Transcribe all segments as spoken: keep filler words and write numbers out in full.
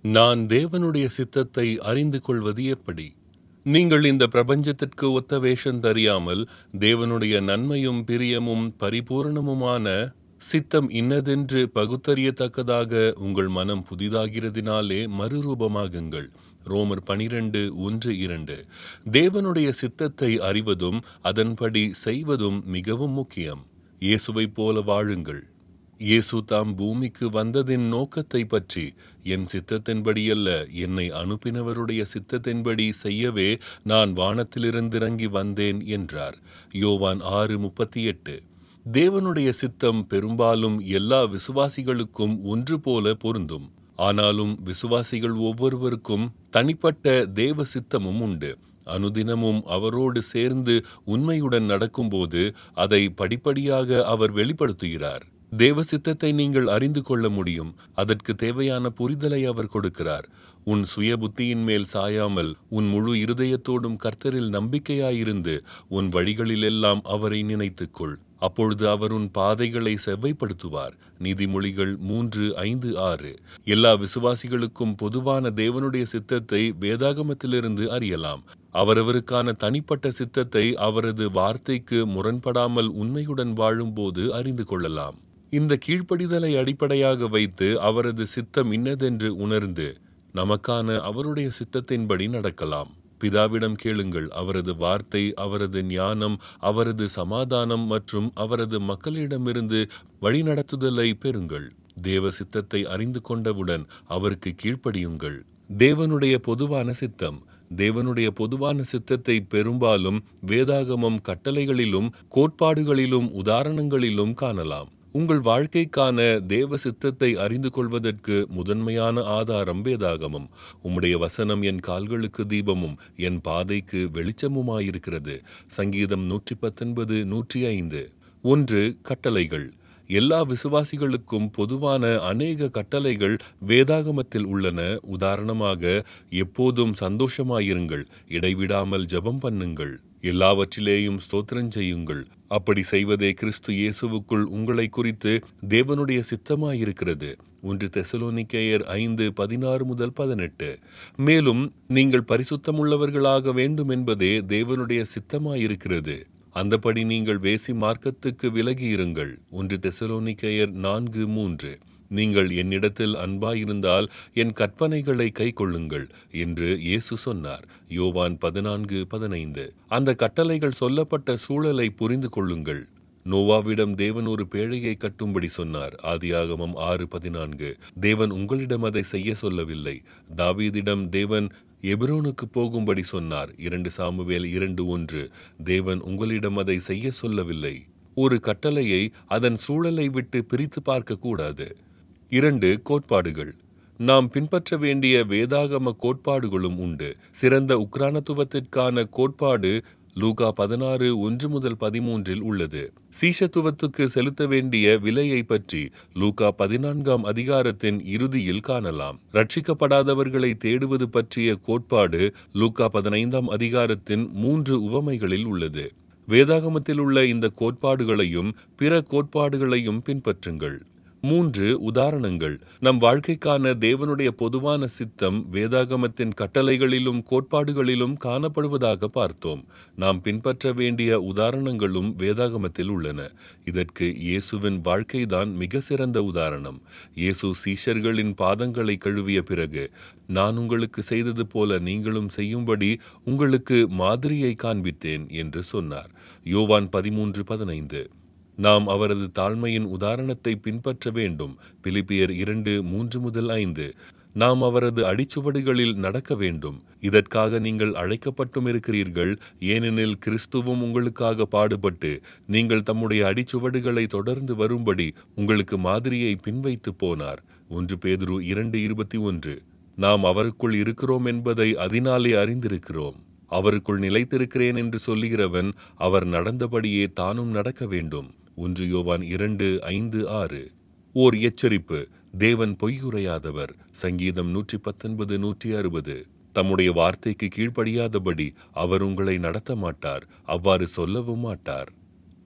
நான் தேவனுடைய சித்தத்தை அறிந்து கொள்வது எப்படி? நீங்கள் இந்த பிரபஞ்சத்திற்கு ஒத்த வேஷம் தெரியாமல் தேவனுடைய நன்மையும் பிரியமும் பரிபூரணமுமான சித்தம் இன்னதென்று பகுத்தறியத்தக்கதாக உங்கள் மனம் புதிதாகிறதினாலே மறுரூபமாகுங்கள். ரோமர் பனிரெண்டு ஒன்று இரண்டு. தேவனுடைய சித்தத்தை அறிவதும் அதன்படி செய்வதும் மிகவும் முக்கியம். இயேசுவைப் போல வாழுங்கள். இயேசு தாம் பூமிக்கு வந்ததின் நோக்கத்தை பற்றி, என் சித்தத்தின்படியல்ல, என்னை அனுப்பினவருடைய சித்தத்தின்படி செய்யவே நான் வானத்திலிருந்திறங்கி வந்தேன் என்றார். யோவான் ஆறு முப்பத்தி எட்டு. தேவனுடைய சித்தம் பெரும்பாலும் எல்லா விசுவாசிகளுக்கும் ஒன்று போல பொருந்தும். ஆனாலும் விசுவாசிகள் ஒவ்வொருவருக்கும் தனிப்பட்ட தேவ சித்தமும் உண்டு. அனுதினமும் அவரோடு சேர்ந்து உண்மையுடன் நடக்கும்போது அதை படிப்படியாக அவர் வெளிப்படுத்துகிறார். தேவ சித்தத்தை நீங்கள் அறிந்து கொள்ள முடியும். அதற்கு தேவையான புரிதலை அவர் கொடுக்கிறார். உன் சுய புத்தியின் மேல் சாயாமல் உன் முழு இருதயத்தோடும் கர்த்தரில் நம்பிக்கையாயிருந்து உன் வழிகளிலெல்லாம் அவரை நினைத்துக்கொள். அப்பொழுது அவர் உன் பாதைகளை செவ்வைப்படுத்துவார். நீதிமொழிகள் மூன்று ஐந்து ஆறு. எல்லா விசுவாசிகளுக்கும் பொதுவான தேவனுடைய சித்தத்தை வேதாகமத்திலிருந்து அறியலாம். அவரவருக்கான தனிப்பட்ட சித்தத்தை அவரது வார்த்தைக்கு முரண்படாமல் உண்மையுடன் வாழும்போது அறிந்து கொள்ளலாம். இந்த கீழ்ப்படிதலை அடிப்படையாக வைத்து அவரது சித்தம் இன்னதென்று உணர்ந்து நமக்கான அவருடைய சித்தத்தின்படி நடக்கலாம். பிதாவிடம் கேளுங்கள். அவரது வார்த்தை, அவரது ஞானம், அவரது சமாதானம் மற்றும் அவரது மக்களிடமிருந்து வழிநடத்துதலை பெறுங்கள். தேவ சித்தத்தை அறிந்து கொண்டவுடன் அவருக்கு கீழ்ப்படியுங்கள். தேவனுடைய பொதுவான சித்தம். தேவனுடைய பொதுவான சித்தத்தை பெரும்பாலும் வேதாகமம் கட்டளைகளிலும் கோட்பாடுகளிலும் உதாரணங்களிலும் காணலாம். உங்கள் வாழ்க்கைக்கான தேவ சித்தத்தை அறிந்து கொள்வதற்கு முதன்மையான ஆதாரம் வேதாகமம். உம்முடைய வசனம் என் கால்களுக்கு தீபமும் என் பாதைக்கு வெளிச்சமுமாயிருக்கிறது. சங்கீதம் நூற்றி பத்தொன்பது நூற்றி ஐந்து. ஒன்று. கட்டளைகள். எல்லா விசுவாசிகளுக்கும் பொதுவான அநேக கட்டளைகள் வேதாகமத்தில் உள்ளன. உதாரணமாக, எப்போதும் சந்தோஷமாயிருங்கள், இடைவிடாமல் ஜெபம் பண்ணுங்கள், எல்லாவற்றிலேயும் ஸ்தோத்திரம் செய்யுங்கள். அப்படி செய்வதே கிறிஸ்து இயேசுவுக்குள் உங்களை குறித்து தேவனுடைய சித்தமாயிருக்கிறது. ஒன்று தெசலோனிக்கேயர் ஐந்து பதினாறு முதல் பதினெட்டு. மேலும் நீங்கள் பரிசுத்தமுள்ளவர்களாக வேண்டும் என்பதே தேவனுடைய சித்தமாயிருக்கிறது. அந்தபடி நீங்கள் வேசி மார்க்கத்துக்கு விலகி இருங்கள். ஒன்று தெசலோனிக்கேயர் நான்கு மூன்று. நீங்கள் என்னிடத்தில் அன்பாயிருந்தால் என் கற்பனைகளை கைக்கொள்ளுங்கள் என்று இயேசு சொன்னார். யோவான் பதினான்கு பதினைந்து. அந்த கட்டளைகள் சொல்லப்பட்ட சூழலை புரிந்து கொள்ளுங்கள். நோவாவிடம் தேவன் ஒரு பேழையை கட்டும்படி சொன்னார். ஆதியாகமம் ஆறு பதினான்கு. தேவன் உங்களிடம் அதை செய்ய சொல்லவில்லை. தாவீதிடம் தேவன் எபிரோனுக்கு போகும்படி சொன்னார். இரண்டு சாமுவேல் இரண்டு ஒன்று. தேவன் உங்களிடம் அதை செய்ய சொல்லவில்லை. ஒரு கட்டளையை அதன் சூழலை விட்டு பிரித்து பார்க்க கூடாது. இரண்டு. கோட்பாடுகள். நாம் பின்பற்ற வேண்டிய வேதாகம கோட்பாடுகளும் உண்டு. சிறந்த உக்ரானத்துவத்திற்கான கோட்பாடு லூகா பதினாறு ஒன்று முதல் பதிமூன்றில் உள்ளது. சீஷத்துவத்துக்கு செலுத்த வேண்டிய விலையை பற்றி லூகா பதினான்காம் அதிகாரத்தின் இறுதியில் காணலாம். ரட்சிக்கப்படாதவர்களை தேடுவது பற்றிய கோட்பாடு லூகா பதினைந்தாம் அதிகாரத்தின் மூன்று உவமைகளில் உள்ளது. வேதாகமத்தில் உள்ள இந்த கோட்பாடுகளையும் பிற கோட்பாடுகளையும் பின்பற்றுங்கள். மூன்று. உதாரணங்கள். நம் வாழ்க்கைக்கான தேவனுடைய பொதுவான சித்தம் வேதாகமத்தின் கட்டளைகளிலும் கோட்பாடுகளிலும் காணப்படுவதாக பார்த்தோம். நாம் பின்பற்ற வேண்டிய உதாரணங்களும் வேதாகமத்தில் உள்ளன. இதற்கு இயேசுவின் வாழ்க்கைதான் மிக சிறந்த உதாரணம். இயேசு சீஷர்களின் பாதங்களை கழுவிய பிறகு, நான் உங்களுக்கு செய்தது போல நீங்களும் செய்யும்படி உங்களுக்கு மாதிரியை காண்பித்தேன் என்று சொன்னார். யோவான் பதிமூன்று பதினைந்து. நாம் அவரது தாழ்மையின் உதாரணத்தை பின்பற்ற வேண்டும். பிலிப்பியர் இரண்டு மூன்று முதல் ஐந்து. நாம் அவரது அடிச்சுவடுகளில் நடக்க வேண்டும். இதற்காக நீங்கள் அழைக்கப்பட்டும் இருக்கிறீர்கள். ஏனெனில் கிறிஸ்துவும் உங்களுக்காக பாடுபட்டு நீங்கள் தம்முடைய அடிச்சுவடுகளை தொடர்ந்து வரும்படி உங்களுக்கு மாதிரியை பின்வைத்து போனார். ஒன்று பேதுரு இரண்டு இருபத்தி ஒன்று. நாம் அவருக்குள் இருக்கிறோம் என்பதை அதனாலே அறிந்திருக்கிறோம். அவருக்குள் நிலைத்திருக்கிறேன் என்று சொல்லுகிறவன் அவர் நடந்தபடியே தானும் நடக்க வேண்டும். ஒன்று யோவான் இரண்டு ஐந்து ஆறு. ஓர் எச்சரிப்பு. தேவன் பொய்யுரையாதவர். சங்கீதம் நூற்றி பத்தொன்பது நூற்றி அறுபது. தம்முடைய வார்த்தைக்கு கீழ்ப்படியாதபடி அவர் உங்களை நடத்த மாட்டார். அவ்வாறு சொல்லவும் மாட்டார்.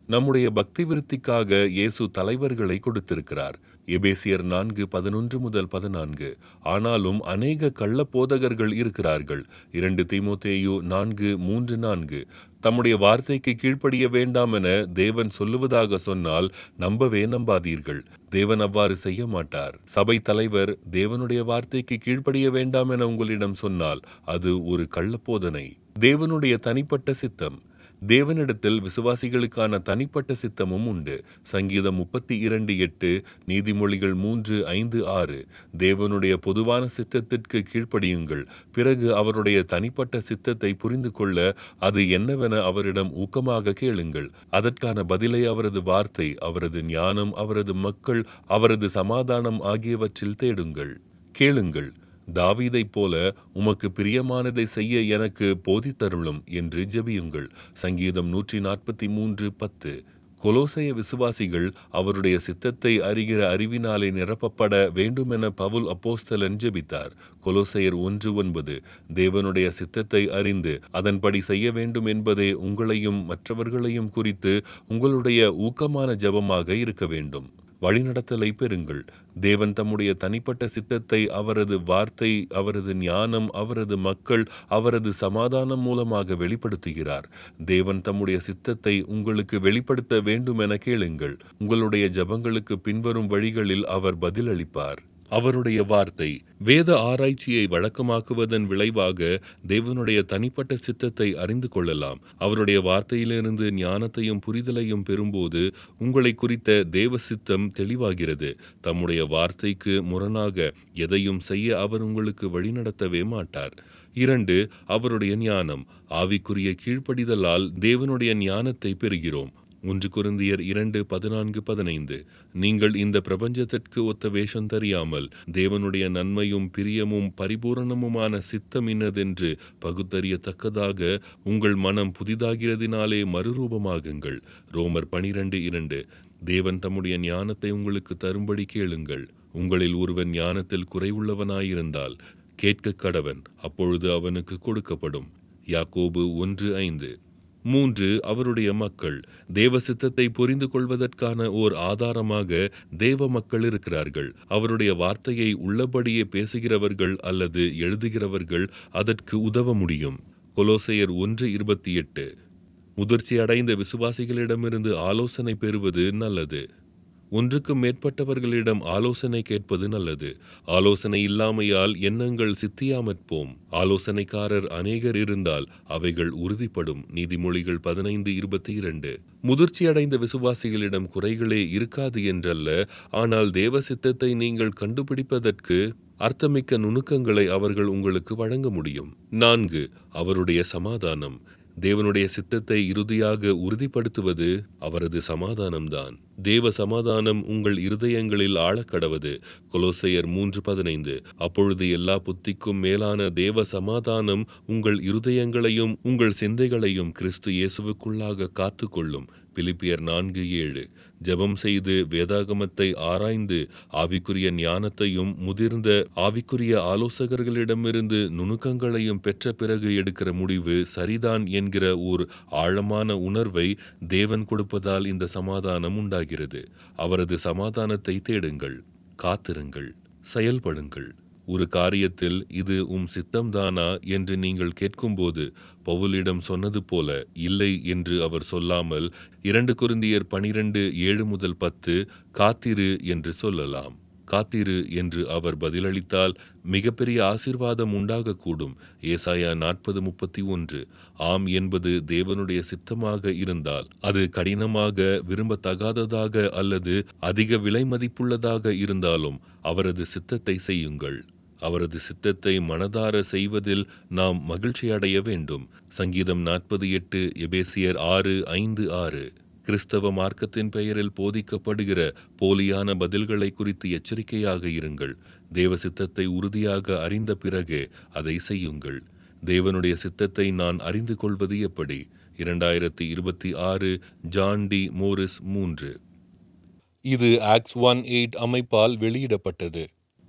நம்முடைய பக்தி விருத்திக்காக இயேசு தலைவர்களை கொடுத்திருக்கிறார். எபேசியர் நான்கு பதினொன்று முதல் பதினான்கு. ஆனாலும் அநேக கள்ள போதகர்கள் இருக்கிறார்கள். இரண்டு தீமோத்தேயு நான்கு மூன்று நான்கு. தம்முடைய வார்த்தைக்கு கீழ்ப்படிய வேண்டாம் என தேவன் சொல்லுவதாக சொன்னால் நம்பவே நம்பாதீர்கள். தேவன் அவ்வாறு செய்ய மாட்டார். சபை தலைவர் தேவனுடைய வார்த்தைக்கு கீழ்ப்படிய வேண்டாம் என உங்களிடம் சொன்னால் அது ஒரு கள்ளப்போதனை. தேவனுடைய தனிப்பட்ட சித்தம். தேவனிடத்தில் விசுவாசிகளுக்கான தனிப்பட்ட சித்தமும் உண்டு. சங்கீதம் முப்பத்தி இரண்டு எட்டு, நீதிமொழிகள் மூன்று ஐந்து ஆறு. தேவனுடைய பொதுவான சித்தத்திற்கு கீழ்ப்படியுங்கள். பிறகு அவருடைய தனிப்பட்ட சித்தத்தை புரிந்து கொள்ள அது என்னவென அவரிடம் ஊக்கமாக கேளுங்கள். அதற்கான பதிலை அவரது வார்த்தை, அவரது ஞானம், அவரது மக்கள், அவரது சமாதானம் ஆகியவற்றில் தேடுங்கள். கேளுங்கள். தாவீதைப் போல உமக்கு பிரியமானதை செய்ய எனக்கு போதித்தருளும் என்று ஜெபியுங்கள். சங்கீதம் நூற்றி நாற்பத்தி மூன்று பத்து. கொலோசைய விசுவாசிகள் அவருடைய சித்தத்தை அறிகிற அறிவினாலே நிரப்பப்பட வேண்டுமென பவுல் அப்போஸ்தலன் ஜெபித்தார். கொலோசையர் ஒன்று ஒன்பது. தேவனுடைய சித்தத்தை அறிந்து அதன்படி செய்ய வேண்டும் என்பதே உங்களையும் மற்றவர்களையும் குறித்து உங்களுடைய ஊக்கமான ஜெபமாக இருக்க வேண்டும். வழிநடத்தலை பெறுங்கள். தேவன் தம்முடைய தனிப்பட்ட சித்தத்தை அவரது வார்த்தை, அவரது ஞானம், அவரது மக்கள், அவரது சமாதானம் மூலமாக வெளிப்படுத்துகிறார். தேவன் தம்முடைய சித்தத்தை உங்களுக்கு வெளிப்படுத்த வேண்டும் என கேளுங்கள். உங்களுடைய ஜெபங்களுக்கு பின்வரும் வழிகளில் அவர் பதிலளிப்பார். அவருடைய வார்த்தை. வேத ஆராய்ச்சியை வழக்கமாக்குவதன் விளைவாக தேவனுடைய தனிப்பட்ட சித்தத்தை அறிந்து கொள்ளலாம். அவருடைய வார்த்தையிலிருந்து ஞானத்தையும் புரிதலையும் பெறும்போது உங்களை குறித்த தேவ சித்தம் தெளிவாகிறது. தம்முடைய வார்த்தைக்கு முரணாக எதையும் செய்ய அவர் உங்களுக்கு வழிநடத்தவே மாட்டார். இரண்டு, அவருடைய ஞானம். ஆவிக்குரிய கீழ்ப்படிதலால் தேவனுடைய ஞானத்தை பெறுகிறோம். ஒன்று கொரிந்தியர் இரண்டு பதினான்கு பதினைந்து. நீங்கள் இந்த பிரபஞ்சத்திற்கு ஒத்த வேஷம் தெரியாமல் தேவனுடைய நன்மையும் பிரியமும் பரிபூரணமுமான சித்தம் இன்னதென்று பகுத்தறியத்தக்கதாக உங்கள் மனம் புதிதாகிறதினாலே மறுரூபமாகுங்கள். ரோமர் பனிரெண்டு இரண்டு. தேவன் தம்முடைய ஞானத்தை உங்களுக்கு தரும்படி கேளுங்கள். உங்களில் ஒருவன் ஞானத்தில் குறைவுள்ளவனாயிருந்தால் கேட்க கடவன், அப்பொழுது அவனுக்கு கொடுக்கப்படும். யாக்கோபு ஒன்று ஐந்து. மூன்று, அவருடைய மக்கள். தேவ சித்தத்தை புரிந்து கொள்வதற்கான ஓர் ஆதாரமாக தேவ மக்கள் இருக்கிறார்கள். அவருடைய வார்த்தையை உள்ளபடியே பேசுகிறவர்கள் அல்லது எழுதுகிறவர்கள் அதற்கு உதவ முடியும். கொலோசையர் ஒன்று இருபத்தி எட்டு. முதிர்ச்சி அடைந்த விசுவாசிகளிடமிருந்து ஆலோசனை பெறுவது நல்லது. ஒன்றுக்கும் மேற்பட்டவர்களிடம் ஆலோசனை கேட்பது நல்லது. ஆலோசனை இல்லாமையால் எண்ணங்கள் சித்தியாமற்போம். ஆலோசனைக்காரர் அநேகர் இருந்தால் அவைகள் உறுதிப்படும். நீதிமொழிகள் பதினைந்து இருபத்தி இரண்டு. முதிர்ச்சி அடைந்த விசுவாசிகளிடம் குறைகளே இருக்காது என்றல்ல, ஆனால் தேவ சித்தத்தை நீங்கள் கண்டுபிடிப்பதற்கு அர்த்தமிக்க நுணுக்கங்களை அவர்கள் உங்களுக்கு வழங்க முடியும். நான்கு, அவருடைய சமாதானம். தேவனுடைய சித்தத்தை இறுதியாக உறுதிப்படுத்துவது அவரது சமாதானம்தான். தேவ சமாதானம் உங்கள் இருதயங்களில் ஆழக்கடவது. கொலோசையர் மூன்று பதினைந்து. அப்பொழுது எல்லா புத்திக்கும் மேலான தேவ சமாதானம் உங்கள் இருதயங்களையும் உங்கள் சிந்தைகளையும் கிறிஸ்து இயேசுவுக்குள்ளாக காத்து கொள்ளும். பிலிப்பியர் நான்கு ஏழு. ஜெபம் செய்து வேதாகமத்தை ஆராய்ந்து ஆவிக்குரிய ஞானத்தையும் முதிர்ந்த ஆவிக்குரிய ஆலோசகர்களிடமிருந்து நுணுக்கங்களையும் பெற்ற பிறகு எடுக்கிற முடிவு சரிதான் என்கிற ஒரு ஆழமான உணர்வை தேவன் கொடுப்பதால் இந்த சமாதானம் உண்டாகிறது. அவரது சமாதானத்தை தேடுங்கள், காத்திருங்கள், செயல்படுங்கள். ஒரு காரியத்தில் இது உம் சித்தம்தானா என்று நீங்கள் கேட்கும்போது பவுலிடம் சொன்னது போல இல்லை என்று அவர் சொல்லாமல் இரண்டு கொரிந்தியர் பனிரெண்டு ஏழு முதல் பத்து காத்திரு என்று சொல்லலாம். காத்திரு என்று அவர் பதிலளித்தால் மிகப்பெரிய ஆசீர்வாதம் உண்டாகக்கூடும். ஏசாயா நாற்பது முப்பத்தி ஒன்று. ஆம் என்பது தேவனுடைய சித்தமாக இருந்தால் அது கடினமாக விரும்பத்தகாததாக அல்லது அதிக விலை மதிப்புள்ளதாக இருந்தாலும் அவரது சித்தத்தை செய்யுங்கள். அவரது சித்தத்தை மனதார செய்வதில் நாம் மகிழ்ச்சி அடைய வேண்டும். சங்கீதம் நாற்பது எட்டு, எபேசியர் ஆறு ஐந்து ஆறு. கிறிஸ்தவ மார்க்கத்தின் பெயரில் போதிக்கப்படுகிற போலியான பதில்களை குறித்து எச்சரிக்கையாக இருங்கள். தேவ சித்தத்தை உறுதியாக அறிந்த பிறகு அதை செய்யுங்கள். தேவனுடைய சித்தத்தை நான் அறிந்து கொள்வது எப்படி? இரண்டாயிரத்தி இருபத்தி ஆறு, ஜான் டி மோரிஸ் மூன்று. இது ஆக்ட்ஸ் ஒன் எயிட் அமைப்பால் வெளியிடப்பட்டது.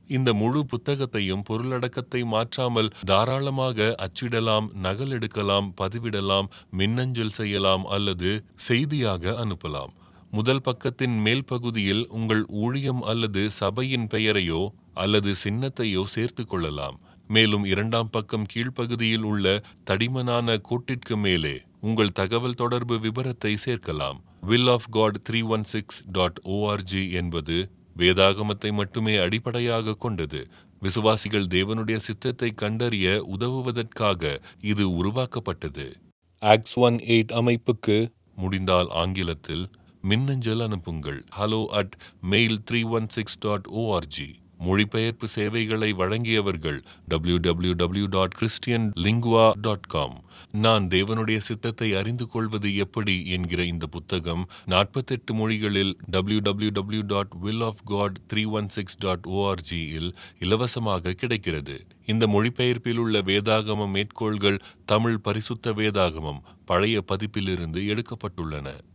இந்த முழு புத்தகத்தையும் பொருளடக்கத்தை மாற்றாமல் தாராளமாக அச்சிடலாம், நகலெடுக்கலாம், பதிவிடலாம், மின்னஞ்சல் செய்யலாம் அல்லது செய்தியாக அனுப்பலாம். முதல் பக்கத்தின் மேல் பகுதியில் உங்கள் ஊழியம் அல்லது சபையின் பெயரையோ அல்லது சின்னத்தையோ சேர்த்து கொள்ளலாம். மேலும் இரண்டாம் பக்கம் கீழ்ப்பகுதியில் உள்ள தடிமனான கோட்டிற்கு மேலே உங்கள் தகவல் தொடர்பு விபரத்தை சேர்க்கலாம். Will of God three one six dot O R G என்பது வேதாகமத்தை மட்டுமே அடிப்படையாக கொண்டது. விசுவாசிகள் தேவனுடைய சித்தத்தை கண்டறிய உதவுவதற்காக இது உருவாக்கப்பட்டது. ஆக்ட்ஸ் ஒன் எயிட் அமைப்புக்கு முடிந்தால் ஆங்கிலத்தில் மின்னஞ்சல் அனுப்புங்கள். Hello at mail three one six dot O R G. மொழிபெயர்ப்பு சேவைகளை வழங்கியவர்கள் W W W dot Christian lingua dot com. நான் தேவனுடைய சித்தத்தை அறிந்து கொள்வது எப்படி என்கிற இந்த புத்தகம் நாற்பத்தெட்டு மொழிகளில் W W W dot will of God three one six dot O R G இல் இலவசமாக கிடைக்கிறது. இந்த மொழிபெயர்ப்பில் உள்ள வேதாகம மேற்கோள்கள் தமிழ் பரிசுத்த வேதாகமம் பழைய பதிப்பிலிருந்து எடுக்கப்பட்டுள்ளன.